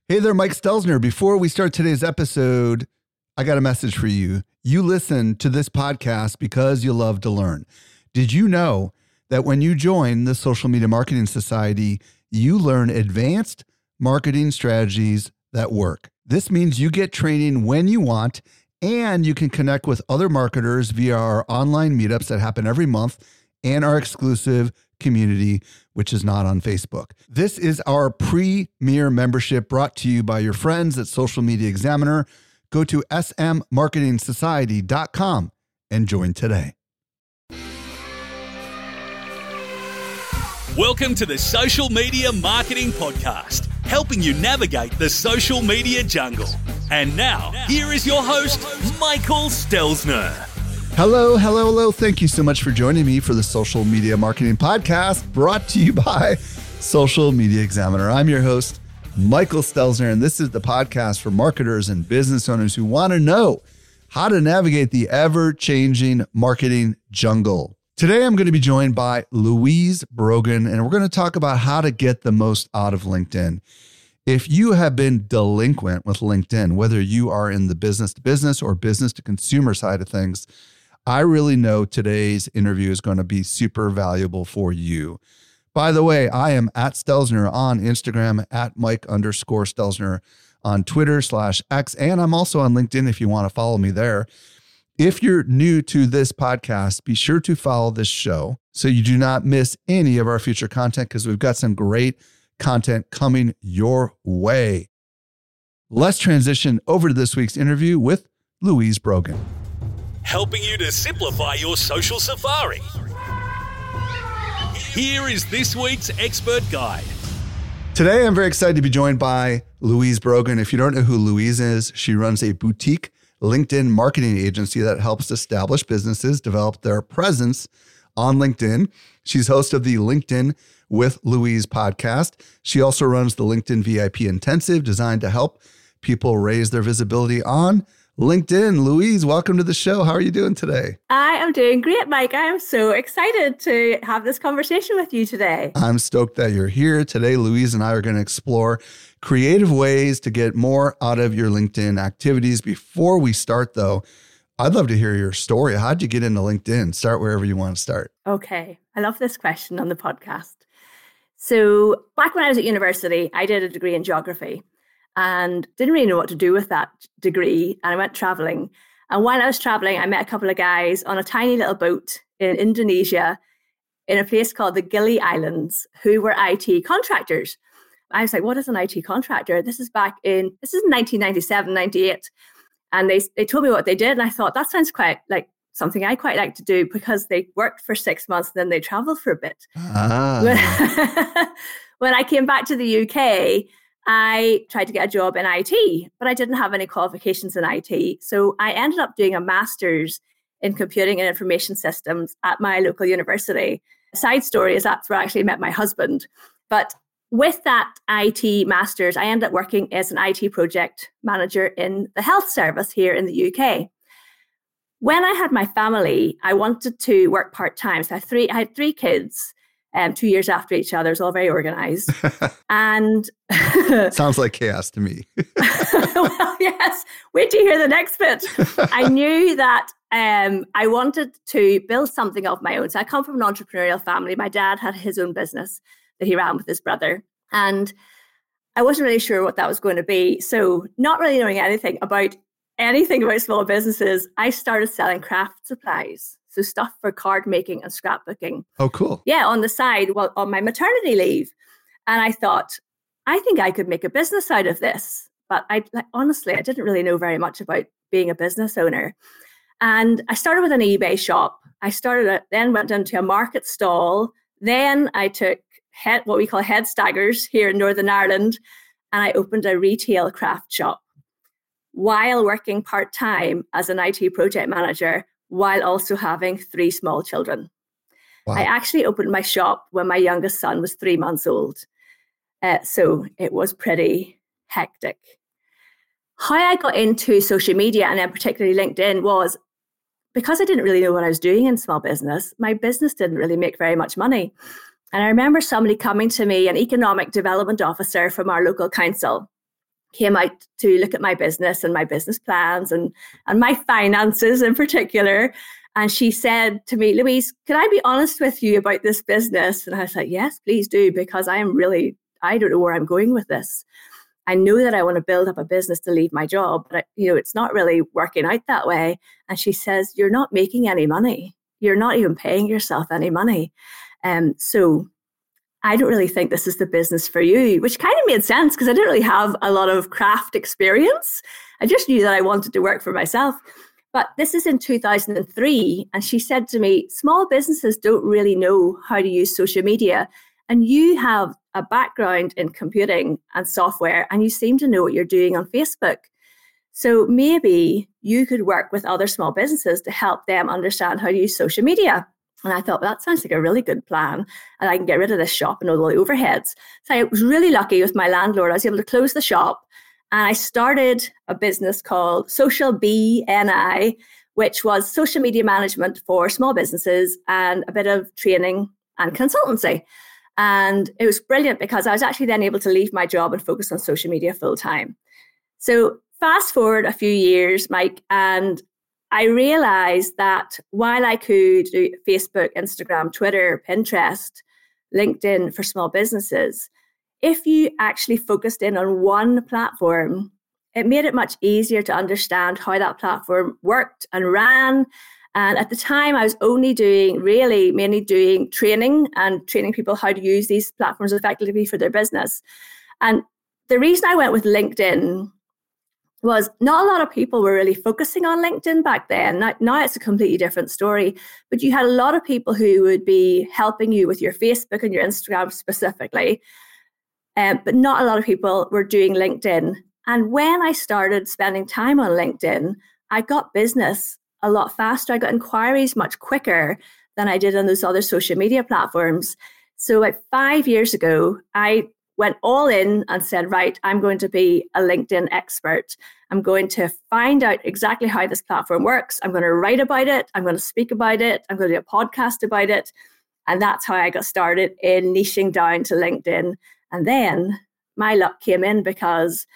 Hey there, Mike Stelzner. Before we start today's episode, I got a message for you. You listen to this podcast because you love to learn. Did you know that when you join the Social Media Marketing Society, you learn advanced marketing strategies that work? This means you get training when you want, and you can connect with other marketers via our online meetups that happen every month and our exclusive community, which is not on Facebook. This is our premier membership brought to you by your friends at Social Media Examiner. Go to smmarketingsociety.com and join today. Welcome to the Social Media Marketing Podcast, helping you navigate the social media jungle. And now, here is your host, Michael Stelzner. Hello. Thank you so much for joining me for the Social Media Marketing Podcast brought to you by Social Media Examiner. I'm your host, Michael Stelzner, and this is the podcast for marketers and business owners who want to know how to navigate the ever-changing marketing jungle. Today, I'm going to be joined by Louise Brogan, and we're going to talk about how to get the most out of LinkedIn. If you have been delinquent with LinkedIn, whether you are in the business-to-business or business-to-consumer side of things, I really know today's interview is going to be super valuable for you. By the way, I am at Stelzner on Instagram, at Mike_Stelzner on Twitter/X, and I'm also on LinkedIn if you want to follow me there. If you're new to this podcast, be sure to follow this show so you do not miss any of our future content because we've got some great content coming your way. Let's transition over to this week's interview with Louise Brogan. Helping you to simplify your social safari. Here is this week's expert guide. Today, I'm very excited to be joined by Louise Brogan. If you don't know who Louise is, she runs a boutique LinkedIn marketing agency that helps established businesses develop their presence on LinkedIn. She's host of the LinkedIn with Louise podcast. She also runs the LinkedIn VIP Intensive designed to help people raise their visibility on LinkedIn. Louise, welcome to the show. How are you doing today? I am doing great, Mike. I am so excited to have this conversation with you today. I'm stoked that you're here. Today, Louise and I are going to explore creative ways to get more out of your LinkedIn activities. Before we start, though, I'd love to hear your story. How'd you get into LinkedIn? Start wherever you want to start. Okay. I love this question on the podcast. So back when I was at university, I did a degree in geography and didn't really know what to do with that degree. And I went traveling. And while I was traveling, I met a couple of guys on a tiny little boat in Indonesia in a place called the Gili Islands who were IT contractors. I was like, what is an IT contractor? This is 1997, 98. And they told me what they did. And I thought that sounds quite like something I quite like to do because they worked for 6 months and then they traveled for a bit. When I came back to the UK, I tried to get a job in IT, but I didn't have any qualifications in IT. So I ended up doing a master's in computing and information systems at my local university. Side story is that's where I actually met my husband. But with that IT master's, I ended up working as an IT project manager in the health service here in the UK. When I had my family, I wanted to work part-time. So I had three kids. 2 years after each other. It's all very organized. And sounds like chaos to me. Well, yes. Wait till you hear the next bit. I knew that I wanted to build something of my own. So I come from an entrepreneurial family. My dad had his own business that he ran with his brother. And I wasn't really sure what that was going to be. So not really knowing anything about small businesses, I started selling craft supplies. So stuff for card making and scrapbooking. Oh, cool. Yeah, on the side, on my maternity leave. And I thought, I think I could make a business out of this. But honestly, I didn't really know very much about being a business owner. And I started with an eBay shop. Then went into a market stall. Then I took what we call head staggers here in Northern Ireland. And I opened a retail craft shop while working part-time as an IT project manager, while also having 3 small children. Wow. I actually opened my shop when my youngest son was 3 months old. So it was pretty hectic. How I got into social media, and then particularly LinkedIn, was because I didn't really know what I was doing in small business. My business didn't really make very much money. And I remember somebody coming to me, an economic development officer from our local council, came out to look at my business and my business plans and my finances in particular. And she said to me, Louise, can I be honest with you about this business? And I was like, yes, please do, because I don't know where I'm going with this. I know that I want to build up a business to leave my job, but it's not really working out that way. And she says, you're not making any money. You're not even paying yourself any money. So I don't really think this is the business for you, which kind of made sense because I didn't really have a lot of craft experience. I just knew that I wanted to work for myself. But this is in 2003. And she said to me, small businesses don't really know how to use social media. And you have a background in computing and software, and you seem to know what you're doing on Facebook. So maybe you could work with other small businesses to help them understand how to use social media. And I thought, well, that sounds like a really good plan. And I can get rid of this shop and all the overheads. So I was really lucky with my landlord. I was able to close the shop. And I started a business called Social BNI, which was social media management for small businesses and a bit of training and consultancy. And it was brilliant because I was actually then able to leave my job and focus on social media full time. So fast forward a few years, Mike, and I realized that while I could do Facebook, Instagram, Twitter, Pinterest, LinkedIn for small businesses, if you actually focused in on one platform, it made it much easier to understand how that platform worked and ran. And at the time, I was mainly doing training and training people how to use these platforms effectively for their business. And the reason I went with LinkedIn was not a lot of people were really focusing on LinkedIn back then. Now it's a completely different story. But you had a lot of people who would be helping you with your Facebook and your Instagram specifically. But not a lot of people were doing LinkedIn. And when I started spending time on LinkedIn, I got business a lot faster. I got inquiries much quicker than I did on those other social media platforms. So about 5 years ago, I went all in and said, right, I'm going to be a LinkedIn expert. I'm going to find out exactly how this platform works. I'm going to write about it. I'm going to speak about it. I'm going to do a podcast about it. And that's how I got started in niching down to LinkedIn. And then my luck came in because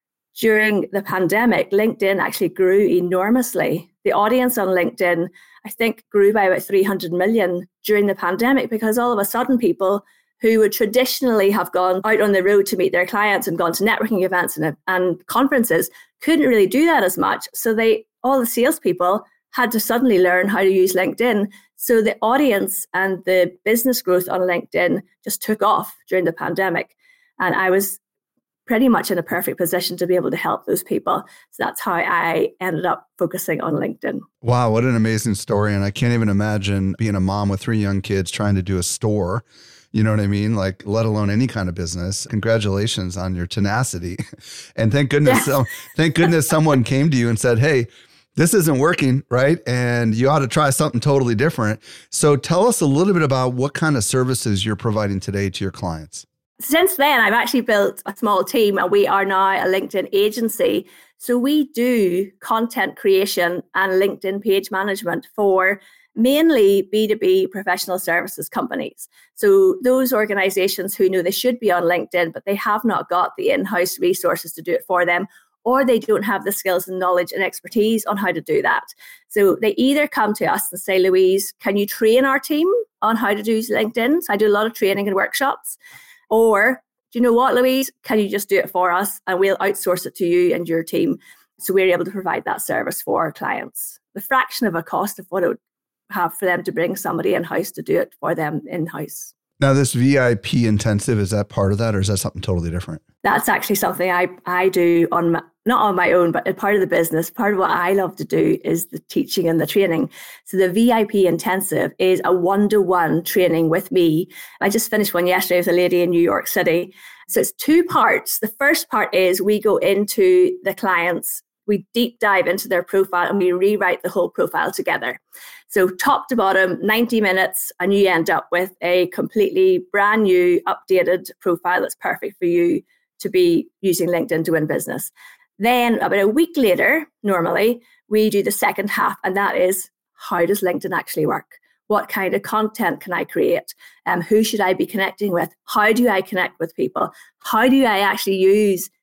during the pandemic, LinkedIn actually grew enormously. The audience on LinkedIn, I think, grew by about 300 million during the pandemic because all of a sudden people who would traditionally have gone out on the road to meet their clients and gone to networking events and conferences couldn't really do that as much. So all the salespeople had to suddenly learn how to use LinkedIn. So the audience and the business growth on LinkedIn just took off during the pandemic. And I was pretty much in a perfect position to be able to help those people. So that's how I ended up focusing on LinkedIn. Wow, what an amazing story. And I can't even imagine being a mom with 3 young kids trying to do a store. You know what I mean? Like, let alone any kind of business. Congratulations on your tenacity. And thank goodness someone came to you and said, hey, this isn't working, right? And you ought to try something totally different. So tell us a little bit about what kind of services you're providing today to your clients. Since then, I've actually built a small team and we are now a LinkedIn agency. So we do content creation and LinkedIn page management for mainly B2B professional services companies. So those organizations who know they should be on LinkedIn, but they have not got the in-house resources to do it for them, or they don't have the skills and knowledge and expertise on how to do that. So they either come to us and say, Louise, can you train our team on how to do LinkedIn? So I do a lot of training and workshops. Or, do you know what, Louise, can you just do it for us and we'll outsource it to you and your team? So we're able to provide that service for our clients. The fraction of a cost of what it would have for them to bring somebody in-house to do it for them in-house. Now, this VIP intensive, is that part of that or is that something totally different? That's actually something I do not on my own, but as part of the business. Part of what I love to do is the teaching and the training. So the VIP intensive is a 1-to-1 training with me. I just finished one yesterday with a lady in New York City. So it's 2 parts. The first part is we go into the clients, we deep dive into their profile and we rewrite the whole profile together. So top to bottom, 90 minutes, and you end up with a completely brand new, updated profile that's perfect for you to be using LinkedIn to win business. Then about a week later, normally, we do the second half, and that is, how does LinkedIn actually work? What kind of content can I create? Who should I be connecting with? How do I connect with people? How do I actually use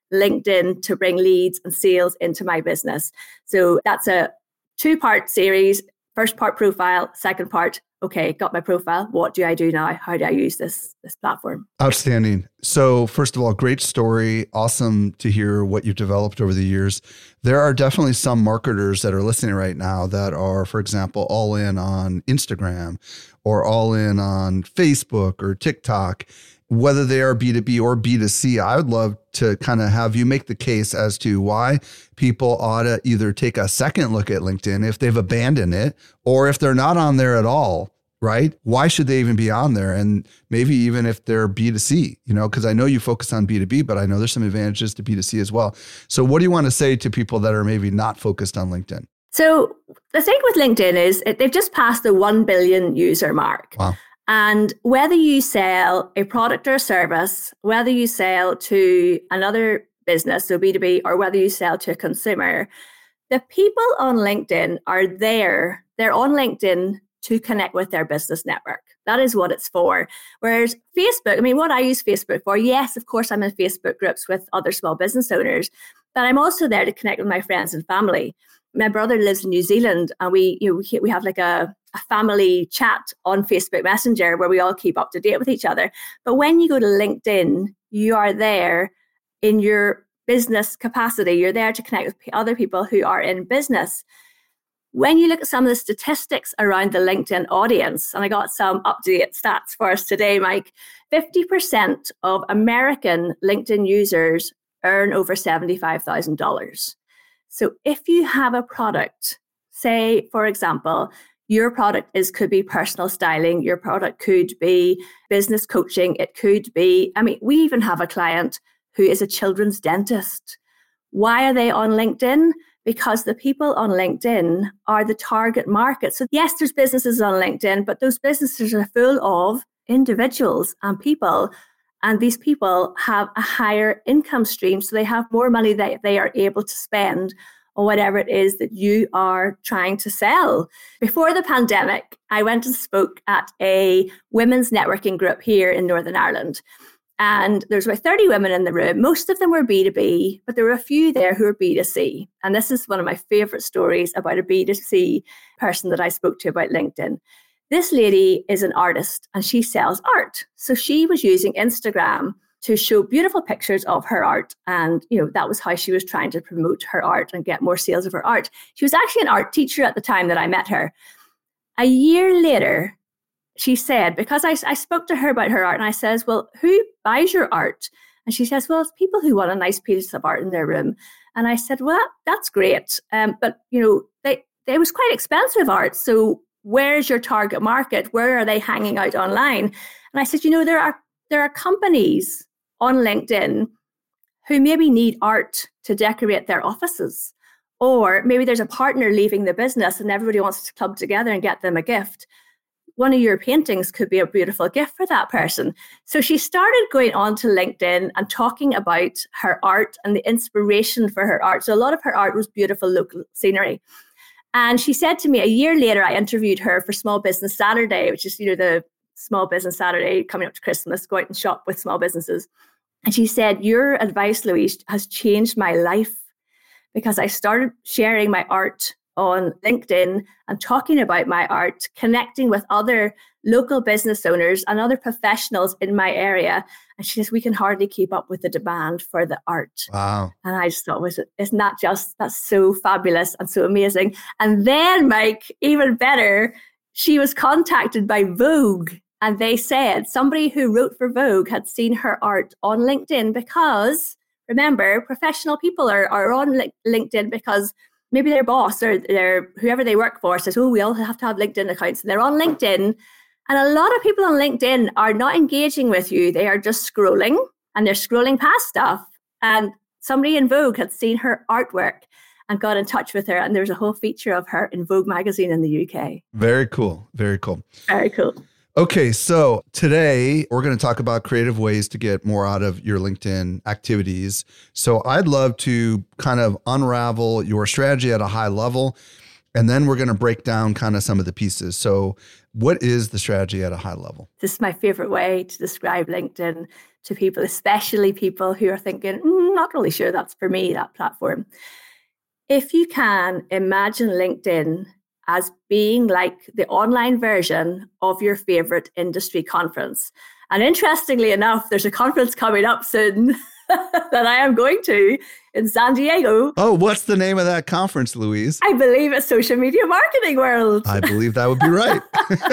LinkedIn to bring leads and sales into my business. So that's a 2-part series. First part, profile. Second part, okay, got my profile. What do I do now? How do I use this platform? Outstanding. So first of all, great story. Awesome to hear what you've developed over the years. There are definitely some marketers that are listening right now that are, for example, all in on Instagram or all in on Facebook or TikTok, whether they are B2B or B2C. I would love to kind of have you make the case as to why people ought to either take a second look at LinkedIn if they've abandoned it, or if they're not on there at all, right? Why should they even be on there? And maybe even if they're B2C, because I know you focus on B2B, but I know there's some advantages to B2C as well. So what do you want to say to people that are maybe not focused on LinkedIn? So the thing with LinkedIn is they've just passed the 1 billion user mark. Wow. And whether you sell a product or a service, whether you sell to another business, so B2B, or whether you sell to a consumer, the people on LinkedIn are there. They're on LinkedIn to connect with their business network. That is what it's for. Whereas Facebook, what I use Facebook for, yes, of course, I'm in Facebook groups with other small business owners, but I'm also there to connect with my friends and family. My brother lives in New Zealand, and we have like a family chat on Facebook Messenger where we all keep up to date with each other. But when you go to LinkedIn, you are there in your business capacity. You're there to connect with other people who are in business. When you look at some of the statistics around the LinkedIn audience, and I got some up-to-date stats for us today, Mike, 50% of American LinkedIn users earn over $75,000. So if you have a product, say, for example, your product could be personal styling, your product could be business coaching, it could be, we even have a client who is a children's dentist. Why are they on LinkedIn? Because the people on LinkedIn are the target market. So yes, there's businesses on LinkedIn, but those businesses are full of individuals and people. And these people have a higher income stream, so they have more money that they are able to spend on whatever it is that you are trying to sell. Before the pandemic, I went and spoke at a women's networking group here in Northern Ireland. And there's about 30 women in the room. Most of them were B2B, but there were a few there who were B2C. And this is one of my favorite stories about a B2C person that I spoke to about LinkedIn. This lady is an artist and she sells art. So she was using Instagram to show beautiful pictures of her art. And, that was how she was trying to promote her art and get more sales of her art. She was actually an art teacher at the time that I met her. A year later, she said, because I spoke to her about her art and I says, well, who buys your art? And she says, well, it's people who want a nice piece of art in their room. And I said, well, that's great. But, it was quite expensive art. So where's your target market? Where are they hanging out online? And I said, there are companies on LinkedIn who maybe need art to decorate their offices. Or maybe there's a partner leaving the business and everybody wants to club together and get them a gift. One of your paintings could be a beautiful gift for that person. So she started going on to LinkedIn and talking about her art and the inspiration for her art. So a lot of her art was beautiful local scenery. And she said to me, a year later, I interviewed her for Small Business Saturday, which is, the Small Business Saturday coming up to Christmas, go out and shop with small businesses. And she said, your advice, Louise, has changed my life because I started sharing my art on LinkedIn and talking about my art, connecting with other local business owners and other professionals in my area. And she says, we can hardly keep up with the demand for the art. Wow. And I just thought, that's so fabulous and so amazing. And then, Mike, even better, she was contacted by Vogue. And they said somebody who wrote for Vogue had seen her art on LinkedIn because, remember, professional people are on LinkedIn because maybe their boss or whoever they work for says, we all have to have LinkedIn accounts. And they're on LinkedIn. And a lot of people on LinkedIn are not engaging with you. They are just scrolling and they're scrolling past stuff. And somebody in Vogue had seen her artwork and got in touch with her. And there's a whole feature of her in Vogue magazine in the UK. Very cool. Very cool. Very cool. Okay, so today we're going to talk about creative ways to get more out of your LinkedIn activities. So I'd love to kind of unravel your strategy at a high level, and then we're going to break down kind of some of the pieces. So what is the strategy at a high level? This is my favorite way to describe LinkedIn to people, especially people who are thinking, not really sure that's for me, that platform. If you can imagine LinkedIn as being like the online version of your favorite industry conference. And interestingly enough, there's a conference coming up soon that I am going to in San Diego. Oh, what's the name of that conference, Louise? I believe it's Social Media Marketing World. I believe that would be right.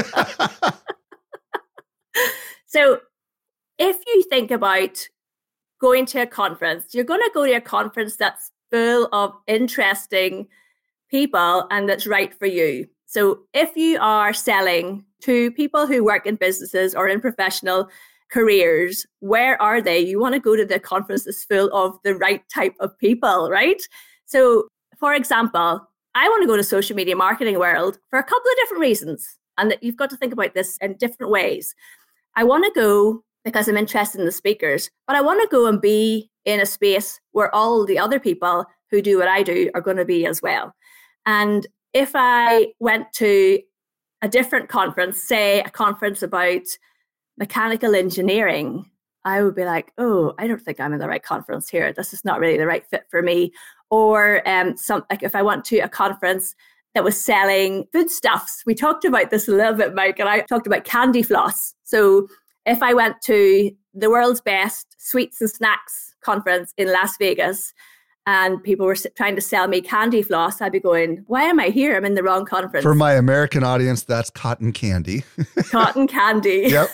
So if you think about going to a conference, you're going to go to a conference that's full of interesting people and that's right for you. So if you are selling to people who work in businesses or in professional careers, where are they? You want to go to the conference that's full of the right type of people, right? So for example, I want to go to Social Media Marketing World for a couple of different reasons. And that you've got to think about this in different ways. I want to go because I'm interested in the speakers, but I want to go and be in a space where all the other people who do what I do are going to be as well. And if I went to a different conference, say a conference about mechanical engineering, I would be like, oh, I don't think I'm in the right conference here. This is not really the right fit for me. Or like if I went to a conference that was selling foodstuffs, we talked about this a little bit, Mike, and I talked about candy floss. So if I went to the world's best sweets and snacks conference in Las Vegas and people were trying to sell me candy floss, I'd be going, why am I here? I'm in the wrong conference. For my American audience, that's cotton candy. Cotton candy. Yep.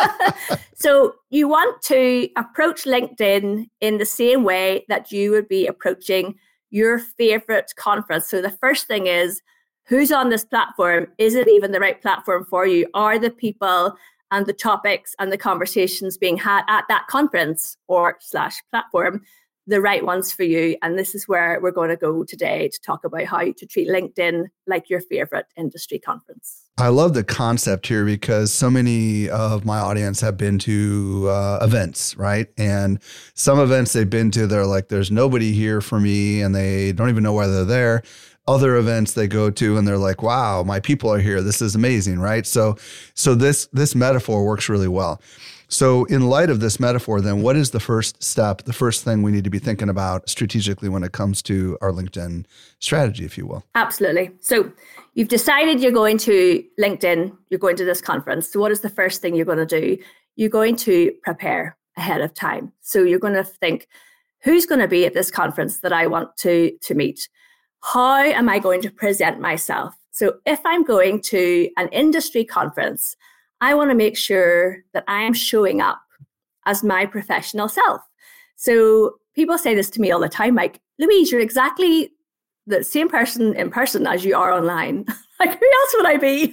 So you want to approach LinkedIn in the same way that you would be approaching your favorite conference. So the first thing is, who's on this platform? Is it even the right platform for you? Are the people and the topics and the conversations being had at that conference or / platform the right ones for you? And this is where we're going to go today to talk about how to treat LinkedIn like your favorite industry conference. I love the concept here because so many of my audience have been to events, right? And some events they've been to, they're like, there's nobody here for me and they don't even know why they're there. Other events they go to and they're like, wow, my people are here. This is amazing, right? So this metaphor works really well. So in light of this metaphor, then what is the first step, the first thing we need to be thinking about strategically when it comes to our LinkedIn strategy, if you will? Absolutely. So you've decided you're going to LinkedIn, you're going to this conference. So what is the first thing you're going to do? You're going to prepare ahead of time. So you're going to think, who's going to be at this conference that I want to meet? How am I going to present myself? So if I'm going to an industry conference, I want to make sure that I am showing up as my professional self. So people say this to me all the time, like, Louise, you're exactly the same person in person as you are online. Like, who else would I be?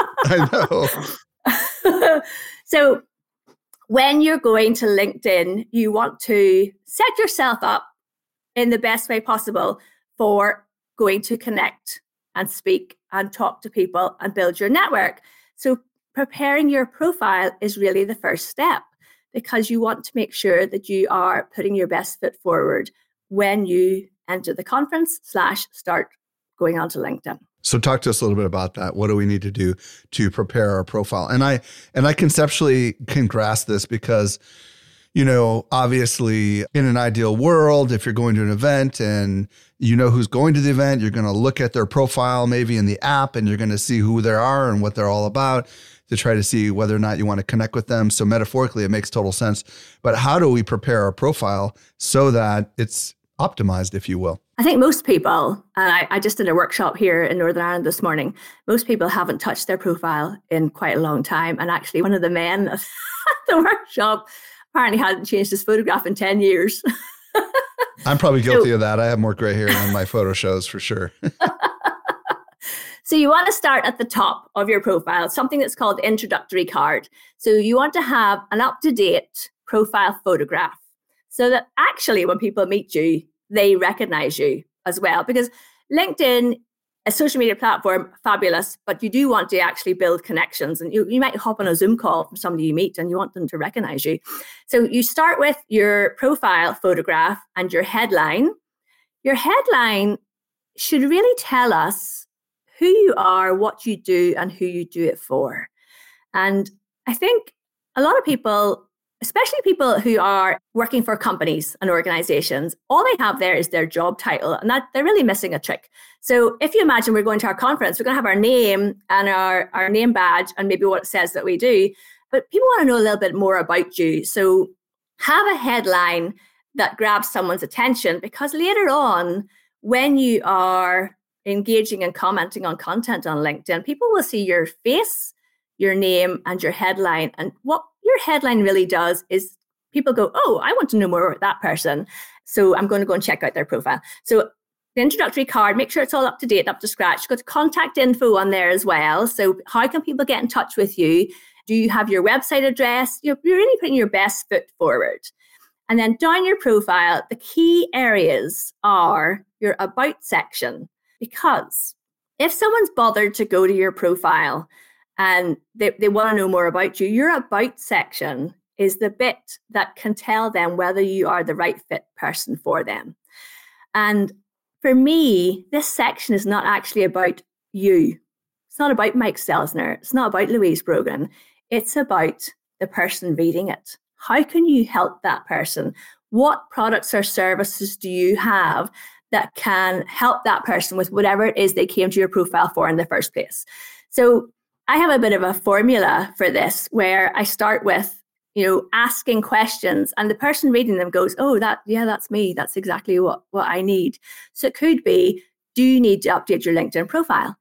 I know. So when you're going to LinkedIn, you want to set yourself up in the best way possible for going to connect and speak and talk to people and build your network. So preparing your profile is really the first step because you want to make sure that you are putting your best foot forward when you enter the conference / start going onto LinkedIn. So talk to us a little bit about that. What do we need to do to prepare our profile? And I conceptually can grasp this because, you know, obviously in an ideal world, if you're going to an event and you know who's going to the event, you're going to look at their profile maybe in the app and you're going to see who they are and what they're all about to try to see whether or not you want to connect with them. So metaphorically, it makes total sense. But how do we prepare our profile so that it's optimized, if you will? I think most people, and I just did a workshop here in Northern Ireland this morning, most people haven't touched their profile in quite a long time. And actually one of the men at the workshop apparently hadn't changed his photograph in 10 years. I'm probably guilty of that. I have more gray hair than my photo shows for sure. So you want to start at the top of your profile, something that's called introductory card. So you want to have an up-to-date profile photograph so that actually when people meet you, they recognize you as well. Because LinkedIn, a social media platform, fabulous, but you do want to actually build connections. And you might hop on a Zoom call from somebody you meet and you want them to recognize you. So you start with your profile photograph and your headline. Your headline should really tell us who you are, what you do, and who you do it for. And I think a lot of people, especially people who are working for companies and organizations, all they have there is their job title, and that they're really missing a trick. So if you imagine we're going to our conference, we're going to have our name and our name badge and maybe what it says that we do, but people want to know a little bit more about you. So have a headline that grabs someone's attention, because later on, when you are engaging and commenting on content on LinkedIn, people will see your face, your name, and your headline. And what your headline really does is people go, oh, I want to know more about that person, so I'm going to go and check out their profile. So the introductory card, make sure it's all up to date, up to scratch. Got contact info on there as well. So how can people get in touch with you? Do you have your website address? You're really putting your best foot forward. And then down your profile, the key areas are your about section. Because if someone's bothered to go to your profile and they want to know more about you, your about section is the bit that can tell them whether you are the right fit person for them. And for me, this section is not actually about you. It's not about Mike Stelzner. It's not about Louise Brogan. It's about the person reading it. How can you help that person? What products or services do you have that can help that person with whatever it is they came to your profile for in the first place? So I have a bit of a formula for this where I start with, asking questions, and the person reading them goes, oh, that's me. That's exactly what I need. So it could be, do you need to update your LinkedIn profile?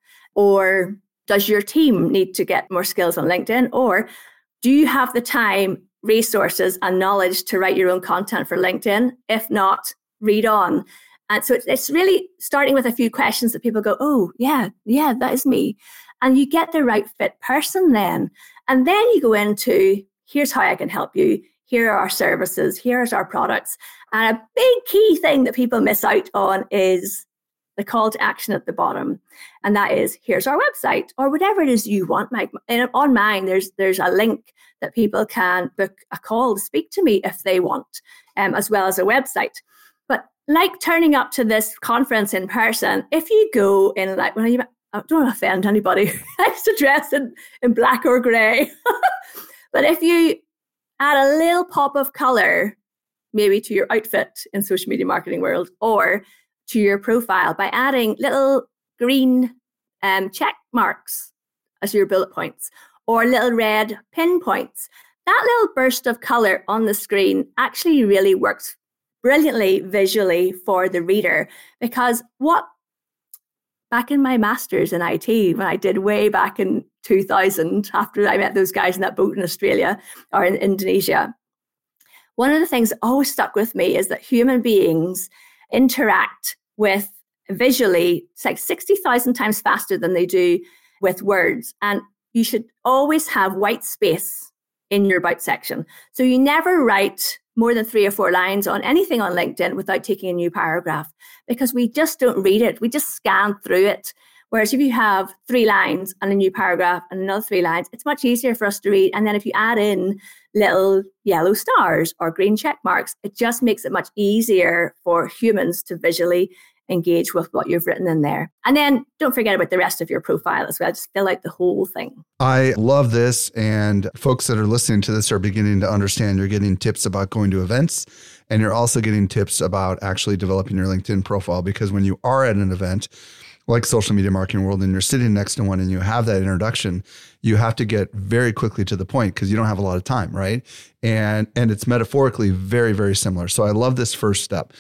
Or does your team need to get more skills on LinkedIn? Or do you have the time, resources, and knowledge to write your own content for LinkedIn? If not, read on. And so it's really starting with a few questions that people go, oh, yeah, that is me. And you get the right fit person then. And then you go into, here's how I can help you. Here are our services. Here's our products. And a big key thing that people miss out on is the call to action at the bottom. And that is, here's our website, or whatever it is you want. And on mine, there's a link that people can book a call to speak to me if they want, as well as a website. But like turning up to this conference in person, if you go in I don't want to offend anybody who likes to dress in black or grey, but if you add a little pop of colour, maybe to your outfit in social media marketing world, or to your profile by adding little green check marks as your bullet points, or little red pinpoints, that little burst of colour on the screen actually really works brilliantly visually for the reader. Because back in my master's in IT, when I did way back in 2000, after I met those guys in that boat in Australia or in Indonesia, one of the things that always stuck with me is that human beings interact with visually, it's like 60,000 times faster than they do with words. And you should always have white space in your about section. So you never write more than 3 or 4 lines on anything on LinkedIn without taking a new paragraph, because we just don't read it. We just scan through it. Whereas if you have 3 lines and a new paragraph and another 3 lines, it's much easier for us to read. And then if you add in little yellow stars or green check marks, it just makes it much easier for humans to visually engage with what you've written in there. And then don't forget about the rest of your profile as well. Just fill out the whole thing. I love this. And folks that are listening to this are beginning to understand you're getting tips about going to events, and you're also getting tips about actually developing your LinkedIn profile. Because when you are at an event like Social Media Marketing World and you're sitting next to one and you have that introduction, you have to get very quickly to the point because you don't have a lot of time, right? And it's metaphorically very, very similar. So I love this first step.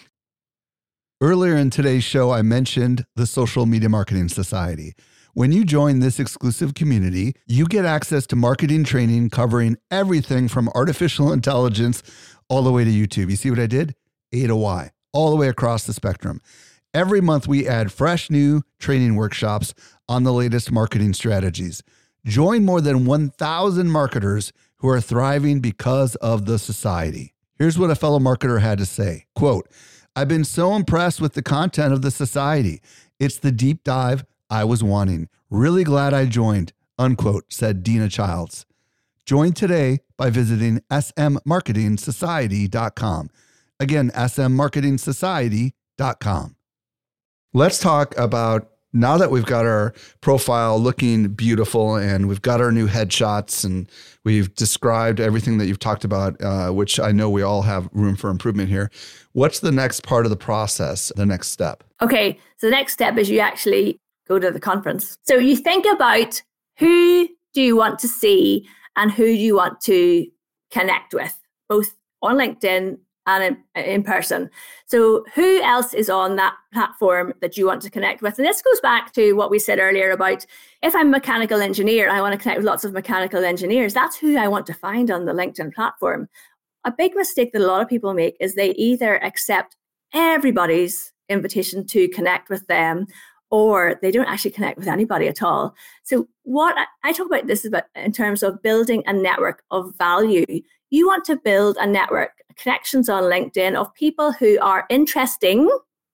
Earlier in today's show, I mentioned the Social Media Marketing Society. When you join this exclusive community, you get access to marketing training covering everything from artificial intelligence all the way to YouTube. You see what I did? A to Y, all the way across the spectrum. Every month, we add fresh new training workshops on the latest marketing strategies. Join more than 1,000 marketers who are thriving because of the society. Here's what a fellow marketer had to say. Quote, "I've been so impressed with the content of the society. It's the deep dive I was wanting. Really glad I joined," unquote, said Dina Childs. Join today by visiting smmarketingsociety.com. Again, smmarketingsociety.com. Let's talk about now that we've got our profile looking beautiful and we've got our new headshots and we've described everything that you've talked about, which I know we all have room for improvement here, what's the next part of the process, the next step? Okay, so the next step is you actually go to the conference. So you think about who do you want to see and who do you want to connect with, both on LinkedIn and in person. So who else is on that platform that you want to connect with? And this goes back to what we said earlier about if I'm a mechanical engineer, I want to connect with lots of mechanical engineers. That's who I want to find on the LinkedIn platform. A big mistake that a lot of people make is they either accept everybody's invitation to connect with them, or they don't actually connect with anybody at all. So what I talk about this about in terms of building a network of value. You want to build a network, connections on LinkedIn of people who are interesting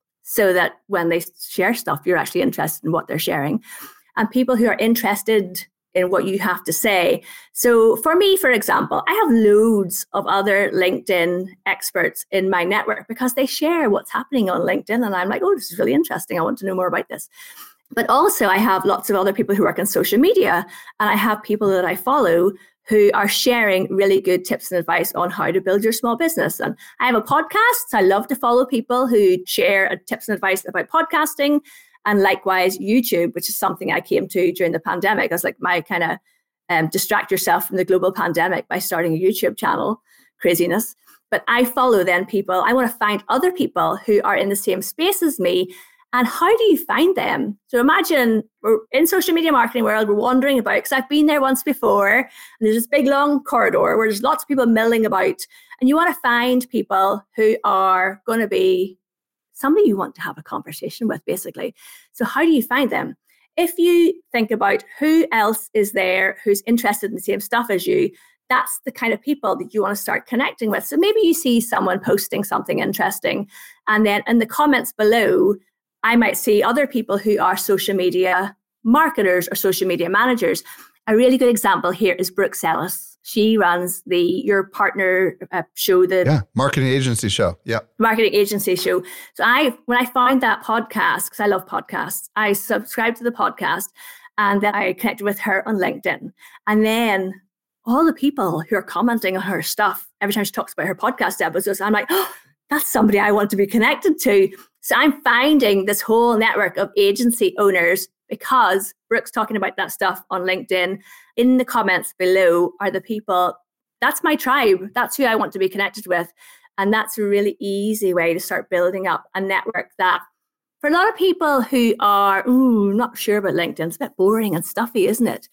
so that when they share stuff, you're actually interested in what they're sharing, and people who are interested in what you have to say. So for me, for example, I have loads of other LinkedIn experts in my network because they share what's happening on LinkedIn. And I'm like, oh, this is really interesting. I want to know more about this. But also I have lots of other people who work in social media, and I have people that I follow who are sharing really good tips and advice on how to build your small business. And I have a podcast. So I love to follow people who share tips and advice about podcasting. And likewise, YouTube, which is something I came to during the pandemic. I was like, my kind of distract yourself from the global pandemic by starting a YouTube channel, craziness. But I follow then people. I want to find other people who are in the same space as me. And how do you find them? So imagine we're in social media marketing world, we're wandering about, because I've been there once before, and there's this big long corridor where there's lots of people milling about, and you want to find people who are going to be somebody you want to have a conversation with, basically. So how do you find them? If you think about who else is there who's interested in the same stuff as you, that's the kind of people that you want to start connecting with. So maybe you see someone posting something interesting, and then in the comments below, I might see other people who are social media marketers or social media managers. A really good example here is Brooke Sellis. She runs the Your Partner show, the marketing agency show. Yeah, marketing agency show. So when I found that podcast, because I love podcasts, I subscribed to the podcast, and then I connected with her on LinkedIn. And then all the people who are commenting on her stuff every time she talks about her podcast episodes, I'm like, oh, that's somebody I want to be connected to. So I'm finding this whole network of agency owners because Brooke's talking about that stuff on LinkedIn. In the comments below are the people, that's my tribe. That's who I want to be connected with. And that's a really easy way to start building up a network that for a lot of people who are not sure about LinkedIn, it's a bit boring and stuffy, isn't it?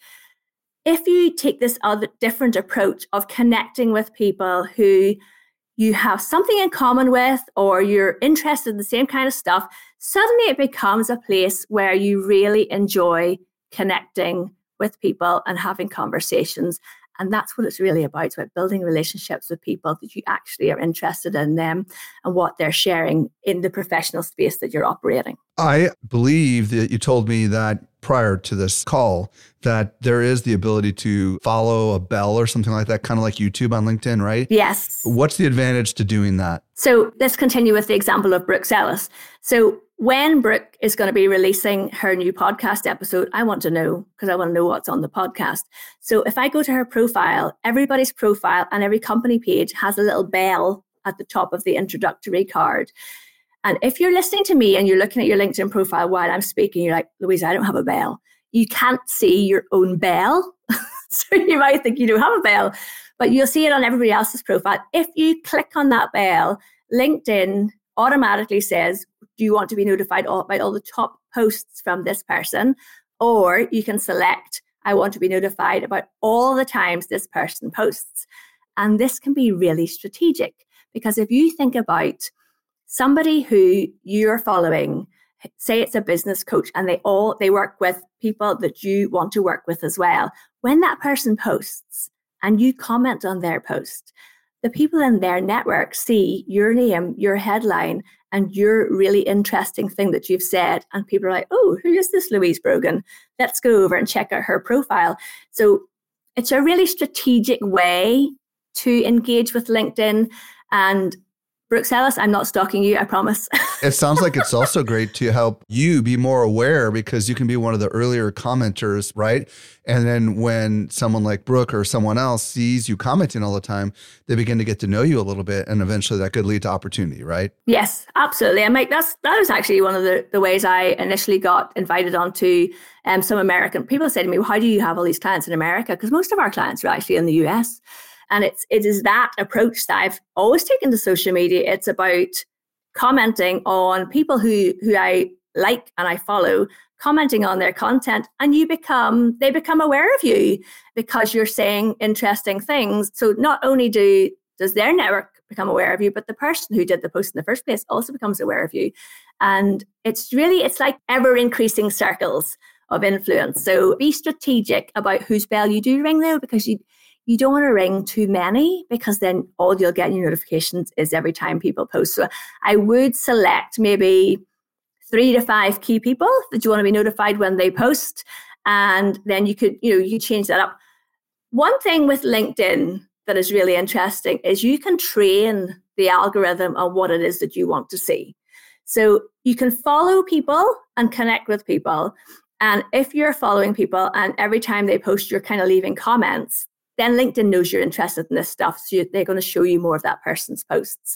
If you take this other different approach of connecting with people who you have something in common with, or you're interested in the same kind of stuff, suddenly it becomes a place where you really enjoy connecting with people and having conversations. And that's what it's really about. It's about building relationships with people that you actually are interested in them and what they're sharing in the professional space that you're operating. I believe that you told me that prior to this call that there is the ability to follow a bell or something like that, kind of like YouTube on LinkedIn, right? Yes. What's the advantage to doing that? So let's continue with the example of Brooke Sellis. So when Brooke is going to be releasing her new podcast episode, I want to know, because I want to know what's on the podcast. So if I go to her profile, everybody's profile and every company page has a little bell at the top of the introductory card. And if you're listening to me and you're looking at your LinkedIn profile while I'm speaking, you're like, Louise, I don't have a bell. You can't see your own bell. So you might think you don't have a bell, but you'll see it on everybody else's profile. If you click on that bell, LinkedIn automatically says, do you want to be notified about all the top posts from this person? Or you can select, I want to be notified about all the times this person posts. And this can be really strategic, because if you think about somebody who you're following, say it's a business coach, and they work with people that you want to work with as well. When that person posts and you comment on their post, the people in their network see your name, your headline, and your really interesting thing that you've said. And people are like, oh, who is this Louise Brogan? Let's go over and check out her profile. So it's a really strategic way to engage with LinkedIn. And Brooks Ellis, I'm not stalking you, I promise. It sounds like it's also great to help you be more aware because you can be one of the earlier commenters, right? And then when someone like Brooke or someone else sees you commenting all the time, they begin to get to know you a little bit, and eventually that could lead to opportunity, right? Yes, absolutely. And Mike, that was actually one of the ways I initially got invited onto some American people. Say to me, well, how do you have all these clients in America? Because most of our clients are actually in the US. And it is that approach that I've always taken to social media. It's about commenting on people who I like and I follow, commenting on their content, and they become aware of you because you're saying interesting things. So not only does their network become aware of you, but the person who did the post in the first place also becomes aware of you. And it's like ever increasing circles of influence. So be strategic about whose bell you do ring, though, because you don't want to ring too many, because then all you'll get in your notifications is every time people post. So I would select maybe 3 to 5 key people that you want to be notified when they post. And then you change that up. One thing with LinkedIn that is really interesting is you can train the algorithm on what it is that you want to see. So you can follow people and connect with people. And if you're following people and every time they post, you're kind of leaving comments, then LinkedIn knows you're interested in this stuff. So they're going to show you more of that person's posts.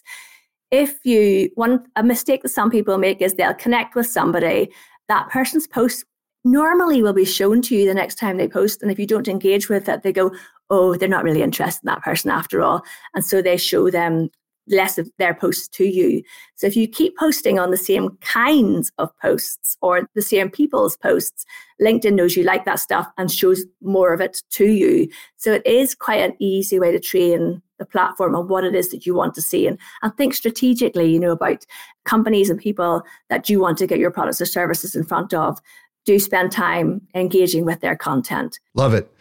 A mistake that some people make is they'll connect with somebody, that person's post normally will be shown to you the next time they post. And if you don't engage with it, they go, oh, they're not really interested in that person after all. And so they show them less of their posts to you. So if you keep posting on the same kinds of posts or the same people's posts, LinkedIn knows you like that stuff and shows more of it to you. So it is quite an easy way to train the platform on what it is that you want to see, and think strategically, about companies and people that you want to get your products or services in front of. Do spend time engaging with their content. Love it.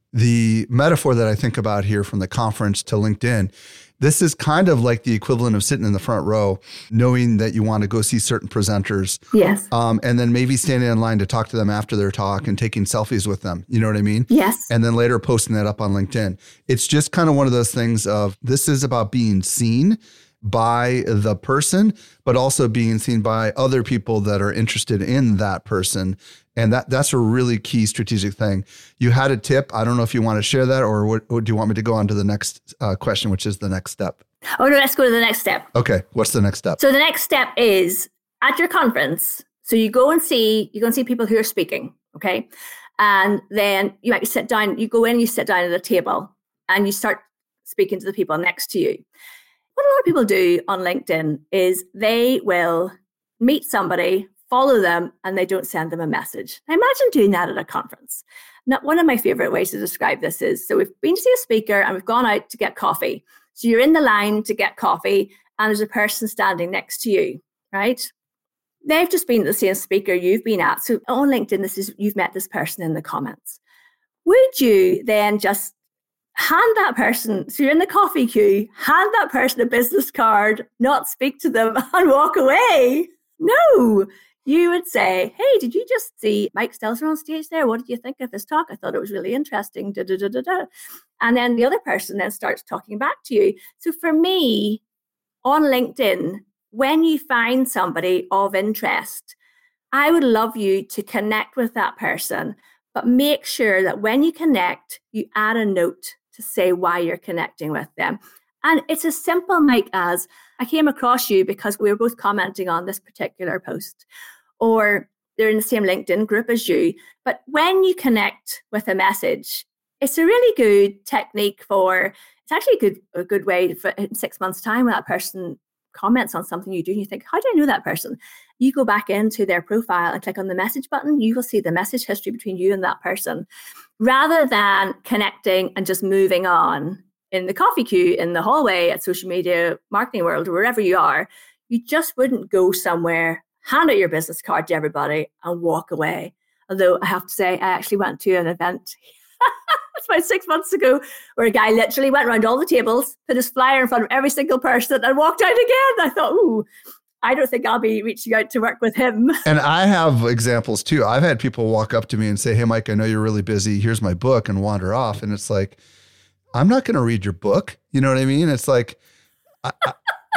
The metaphor that I think about here from the conference to LinkedIn, this is kind of like the equivalent of sitting in the front row, knowing that you want to go see certain presenters. Yes. And then maybe standing in line to talk to them after their talk and taking selfies with them. You know what I mean? Yes. And then later posting that up on LinkedIn. It's just kind of one of those things of, this is about being seen by the person, but also being seen by other people that are interested in that person. And that's a really key strategic thing. You had a tip. I don't know if you want to share that, or do you want me to go on to the next question, which is the next step? Oh, no, let's go to the next step. Okay. What's the next step? So the next step is at your conference. So you go and see people who are speaking. Okay. And then you might sit down, you sit down at a table and you start speaking to the people next to you. What a lot of people do on LinkedIn is they will meet somebody, follow them, and they don't send them a message. Now imagine doing that at a conference. Now, one of my favorite ways to describe this is, so we've been to see a speaker and we've gone out to get coffee. So you're in the line to get coffee and there's a person standing next to you, right? They've just been to the same speaker you've been at. So on LinkedIn, you've met this person in the comments. Would you then just hand that person, so you're in the coffee queue, hand that person a business card, not speak to them and walk away? No. You would say, hey, did you just see Mike Stelzner on stage there? What did you think of his talk? I thought it was really interesting. Da, da, da, da, da. And then the other person then starts talking back to you. So for me, on LinkedIn, when you find somebody of interest, I would love you to connect with that person, but make sure that when you connect, you add a note to say why you're connecting with them. And it's as simple, Mike, as I came across you because we were both commenting on this particular post, or they're in the same LinkedIn group as you. But when you connect with a message, it's a really good technique it's actually a good way for in 6 months' time when that person comments on something you do and you think, how do I know that person? You go back into their profile and click on the message button. You will see the message history between you and that person, rather than connecting and just moving on in the coffee queue, in the hallway, at Social Media Marketing World, or wherever you are. You just wouldn't go somewhere, hand out your business card to everybody and walk away. Although I have to say, I actually went to an event it's about 6 months ago, where a guy literally went around all the tables, put his flyer in front of every single person and walked out again. I thought, ooh, I don't think I'll be reaching out to work with him. And I have examples too. I've had people walk up to me and say, hey, Mike, I know you're really busy. Here's my book, and wander off. And it's like, I'm not going to read your book. You know what I mean? It's like,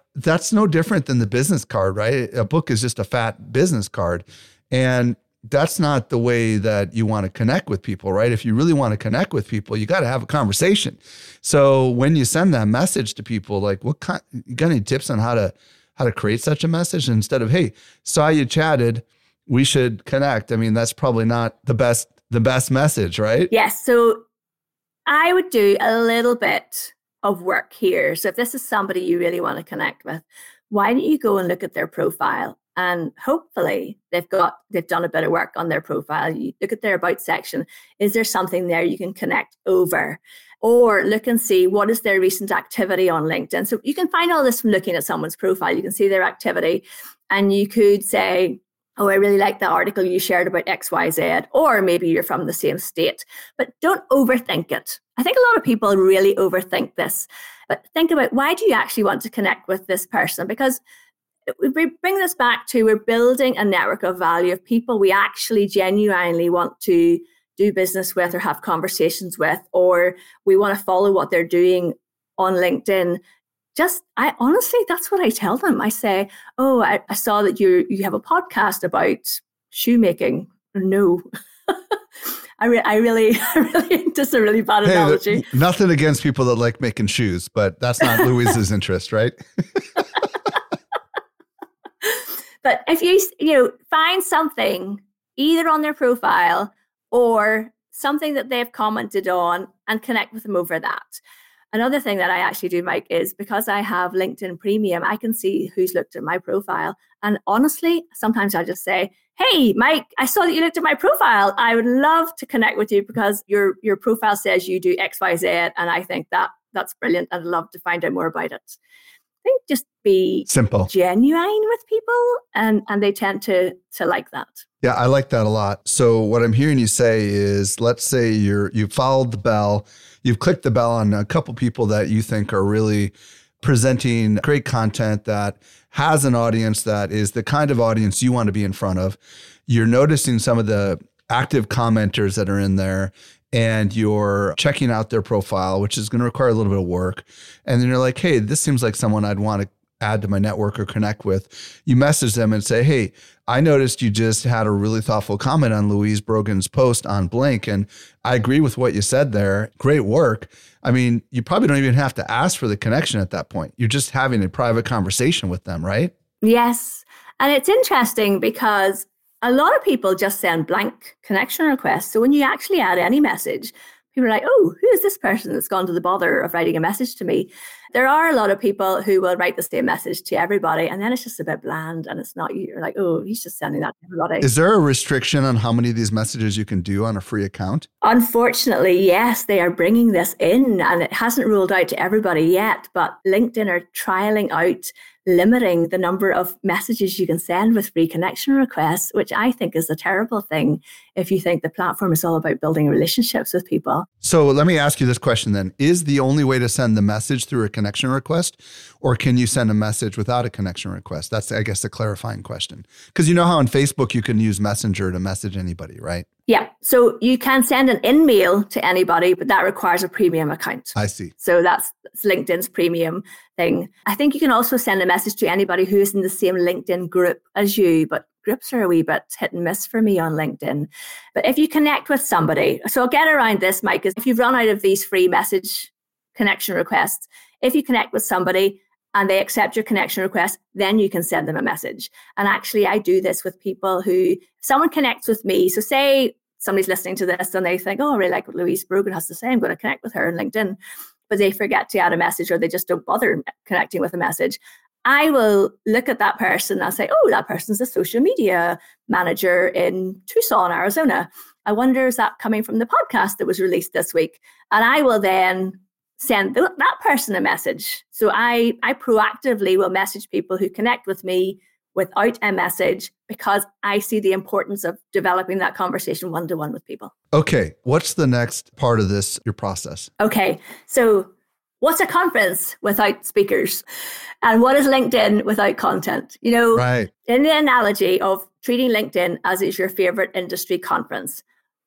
that's no different than the business card, right? A book is just a fat business card. And that's not the way that you want to connect with people, right? If you really want to connect with people, you got to have a conversation. So when you send that message to people, like you got any tips on how to create such a message instead of, hey, saw you chatted, we should connect. I mean, that's probably not the best message, right? Yes. So I would do a little bit of work here. So if this is somebody you really want to connect with, why don't you go and look at their profile? And hopefully they've done a bit of work on their profile. You look at their about section. Is there something there you can connect over? Or look and see what is their recent activity on LinkedIn. So you can find all this from looking at someone's profile. You can see their activity and you could say, oh, I really like the article you shared about XYZ, or maybe you're from the same state, but don't overthink it. I think a lot of people really overthink this, but think about, why do you actually want to connect with this person? Because we bring this back to, we're building a network of value of people we actually genuinely want to do business with or have conversations with, or we want to follow what they're doing on LinkedIn. I honestly, that's what I tell them. I say, oh, I saw that you have a podcast about shoemaking. No. I really, just a really bad analogy. Nothing against people that like making shoes, but that's not Louise's interest, right? But if you find something either on their profile or something that they've commented on and connect with them over that. Another thing that I actually do, Mike, is because I have LinkedIn Premium, I can see who's looked at my profile. And honestly, sometimes I just say, hey, Mike, I saw that you looked at my profile. I would love to connect with you because your profile says you do X, Y, Z. And I think that's brilliant. I'd love to find out more about it. I think just be simple, genuine with people, and they tend to like that. Yeah, I like that a lot. So what I'm hearing you say is, let's say you followed the bell, you've clicked the bell on a couple people that you think are really presenting great content that has an audience that is the kind of audience you want to be in front of. You're noticing some of the active commenters that are in there, and you're checking out their profile, which is going to require a little bit of work. And then you're like, hey, this seems like someone I'd want to add to my network or connect with. You message them and say, hey, I noticed you just had a really thoughtful comment on Louise Brogan's post on blank, and I agree with what you said there. Great work. I mean, you probably don't even have to ask for the connection at that point. You're just having a private conversation with them, right? Yes. And it's interesting because a lot of people just send blank connection requests. So when you actually add any message, people are like, oh, who is this person that's gone to the bother of writing a message to me? There are a lot of people who will write the same message to everybody, and then it's just a bit bland, and it's not, you're like, oh, he's just sending that to everybody. Is there a restriction on how many of these messages you can do on a free account? Unfortunately, yes, they are bringing this in, and it hasn't ruled out to everybody yet, but LinkedIn are trialing out limiting the number of messages you can send with free connection requests, which I think is a terrible thing if you think the platform is all about building relationships with people. So let me ask you this question then. Is the only way to send the message through a connection request, or can you send a message without a connection request? That's, I guess, the clarifying question. Because you know how on Facebook you can use Messenger to message anybody, right? Yeah. So you can send an in-mail to anybody, but that requires a premium account. I see. So that's LinkedIn's premium thing. I think you can also send a message to anybody who is in the same LinkedIn group as you, but groups are a wee bit hit and miss for me on LinkedIn. But if you connect with somebody, so I'll get around this, Mike, is if you've run out of these free message connection requests, if you connect with somebody and they accept your connection request, then you can send them a message. And actually, I do this with people who, someone connects with me. So say somebody's listening to this and they think, oh, I really like what Louise Brogan has to say. I'm going to connect with her on LinkedIn. But they forget to add a message, or they just don't bother connecting with a message. I will look at that person and say, oh, that person's a social media manager in Tucson, Arizona. I wonder, is that coming from the podcast that was released this week? And I will then send that person a message. So I proactively will message people who connect with me without a message, because I see the importance of developing that conversation one-to-one with people. Okay. What's the next part of this, your process? Okay. So what's a conference without speakers? And what is LinkedIn without content? You know, right. In the analogy of treating LinkedIn as is your favorite industry conference,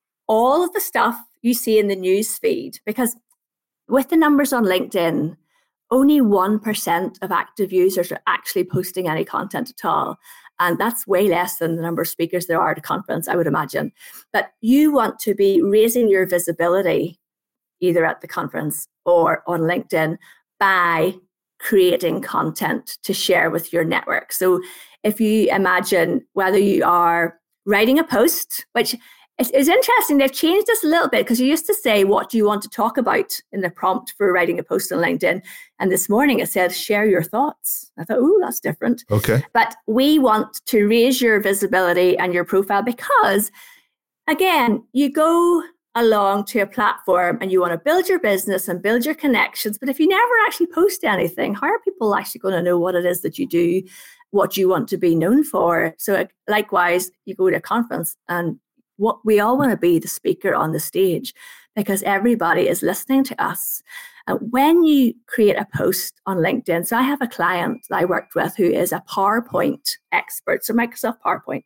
all of the stuff you see in the news feed, because with the numbers on LinkedIn, only 1% of active users are actually posting any content at all. And that's way less than the number of speakers there are at a conference, I would imagine. But you want to be raising your visibility either at the conference or on LinkedIn by creating content to share with your network. So if you imagine whether you are writing a post, which is interesting, they've changed this a little bit because you used to say, what do you want to talk about in the prompt for writing a post on LinkedIn? And this morning it said, share your thoughts. I thought, oh, that's different. Okay. But we want to raise your visibility and your profile because, again, you go along to a platform and you want to build your business and build your connections. But if you never actually post anything, how are people actually going to know what it is that you do, what you want to be known for? So likewise, you go to a conference and what we all want to be the speaker on the stage because everybody is listening to us. And when you create a post on LinkedIn, so I have a client that I worked with who is a PowerPoint expert, so Microsoft PowerPoint.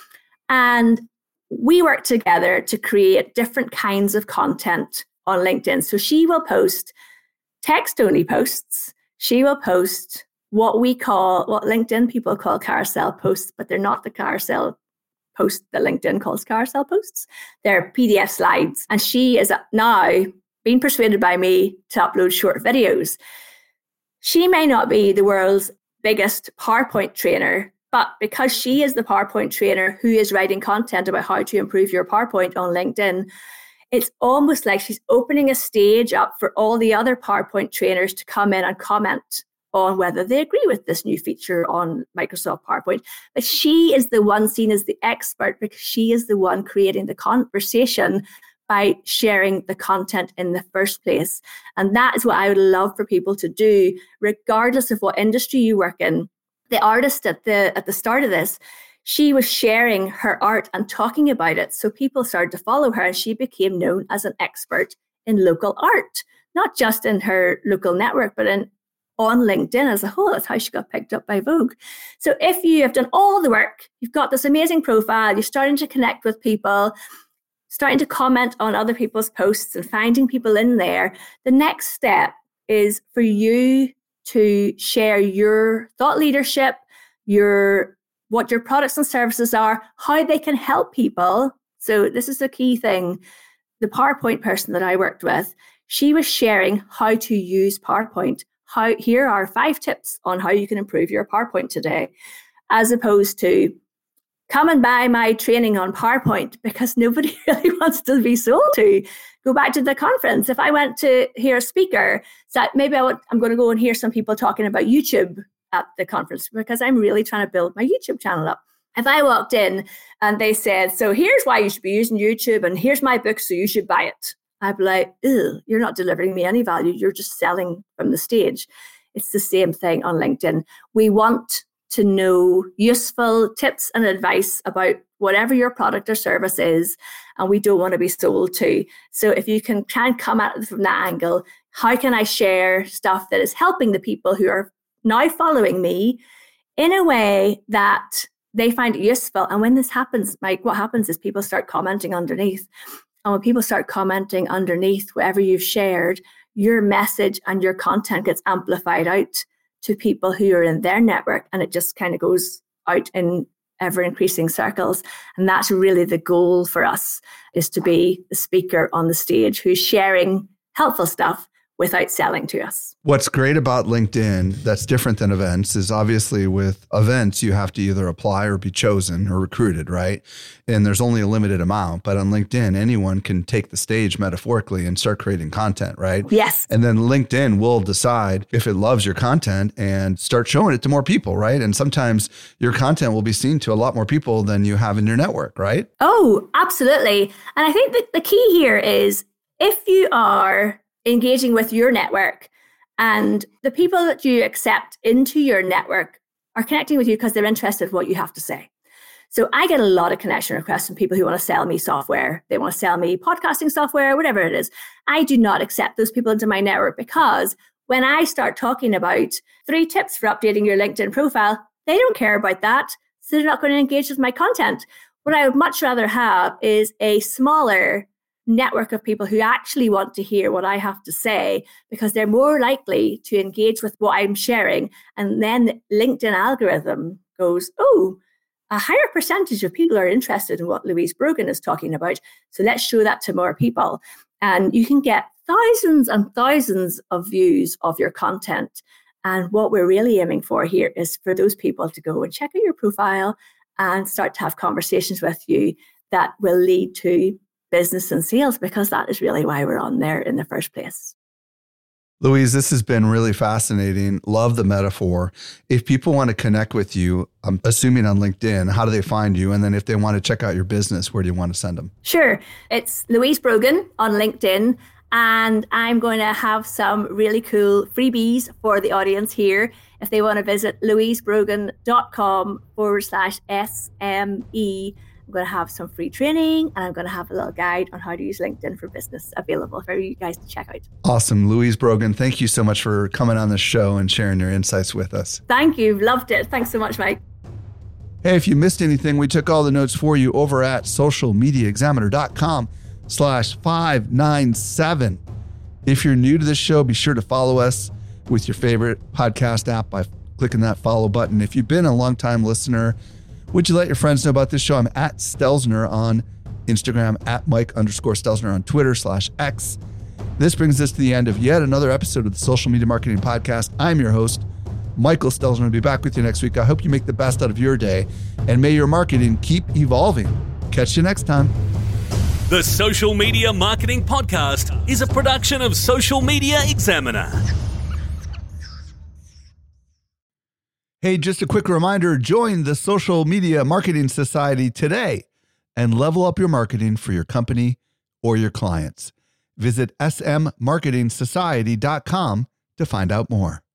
And we work together to create different kinds of content on LinkedIn. So she will post text-only posts. She will post what LinkedIn people call carousel posts, but they're not the carousel posts that LinkedIn calls carousel posts. They're PDF slides. And she is now being persuaded by me to upload short videos. She may not be the world's biggest PowerPoint trainer, but because she is the PowerPoint trainer who is writing content about how to improve your PowerPoint on LinkedIn, it's almost like she's opening a stage up for all the other PowerPoint trainers to come in and comment on whether they agree with this new feature on Microsoft PowerPoint. But she is the one seen as the expert because she is the one creating the conversation by sharing the content in the first place. And that is what I would love for people to do, regardless of what industry you work in. The artist at the start of this, she was sharing her art and talking about it. So people started to follow her and she became known as an expert in local art, not just in her local network, but on LinkedIn as a whole. That's how she got picked up by Vogue. So if you have done all the work, you've got this amazing profile, you're starting to connect with people, starting to comment on other people's posts and finding people in there, the next step is for you to share your thought leadership, what your products and services are, how they can help people. So this is the key thing. The PowerPoint person that I worked with, she was sharing how to use PowerPoint. Here are 5 tips on how you can improve your PowerPoint today, as opposed to come and buy my training on PowerPoint, because nobody really wants to be sold to. Go back to the conference. If I went to hear a speaker, so maybe I'm going to go and hear some people talking about YouTube at the conference because I'm really trying to build my YouTube channel up. If I walked in and they said, so here's why you should be using YouTube and here's my book, so you should buy it, I'd be like, ew, you're not delivering me any value. You're just selling from the stage. It's the same thing on LinkedIn. We want to know useful tips and advice about whatever your product or service is, and we don't want to be sold to. So if you can try and come at it from that angle, how can I share stuff that is helping the people who are now following me in a way that they find it useful? And when this happens, Mike, what happens is people start commenting underneath. And when people start commenting underneath whatever you've shared, your message and your content gets amplified out to people who are in their network, and it just kind of goes out in ever increasing circles. And that's really the goal for us, is to be the speaker on the stage who's sharing helpful stuff without selling to us. What's great about LinkedIn that's different than events is obviously with events, you have to either apply or be chosen or recruited, right? And there's only a limited amount. But on LinkedIn, anyone can take the stage metaphorically and start creating content, right? Yes. And then LinkedIn will decide if it loves your content and start showing it to more people, right? And sometimes your content will be seen to a lot more people than you have in your network, right? Oh, absolutely. And I think that the key here is if you are engaging with your network and the people that you accept into your network are connecting with you because they're interested in what you have to say. So I get a lot of connection requests from people who want to sell me software. They want to sell me podcasting software, whatever it is. I do not accept those people into my network because when I start talking about 3 tips for updating your LinkedIn profile, they don't care about that. So they're not going to engage with my content. What I would much rather have is a smaller network of people who actually want to hear what I have to say, because they're more likely to engage with what I'm sharing. And then the LinkedIn algorithm goes, oh, a higher percentage of people are interested in what Louise Brogan is talking about. So let's show that to more people. And you can get thousands and thousands of views of your content. And what we're really aiming for here is for those people to go and check out your profile and start to have conversations with you that will lead to business and sales, because that is really why we're on there in the first place. Louise, this has been really fascinating. Love the metaphor. If people want to connect with you, I'm assuming on LinkedIn, how do they find you? And then if they want to check out your business, where do you want to send them? Sure. It's Louise Brogan on LinkedIn. And I'm going to have some really cool freebies for the audience here. If they want to visit louisebrogan.com/SME, I'm going to have some free training, and I'm going to have a little guide on how to use LinkedIn for business available for you guys to check out. Awesome. Louise Brogan, thank you so much for coming on the show and sharing your insights with us. Thank you. Loved it. Thanks so much, Mike. Hey, if you missed anything, we took all the notes for you over at socialmediaexaminer.com/597. If you're new to this show, be sure to follow us with your favorite podcast app by clicking that follow button. If you've been a longtime listener, would you let your friends know about this show? I'm at Stelzner on Instagram, at Mike_Stelzner on Twitter /X. This brings us to the end of yet another episode of the Social Media Marketing Podcast. I'm your host, Michael Stelzner. I'll be back with you next week. I hope you make the best out of your day, and may your marketing keep evolving. Catch you next time. The Social Media Marketing Podcast is a production of Social Media Examiner. Hey, just a quick reminder, join the Social Media Marketing Society today and level up your marketing for your company or your clients. Visit smmarketingsociety.com to find out more.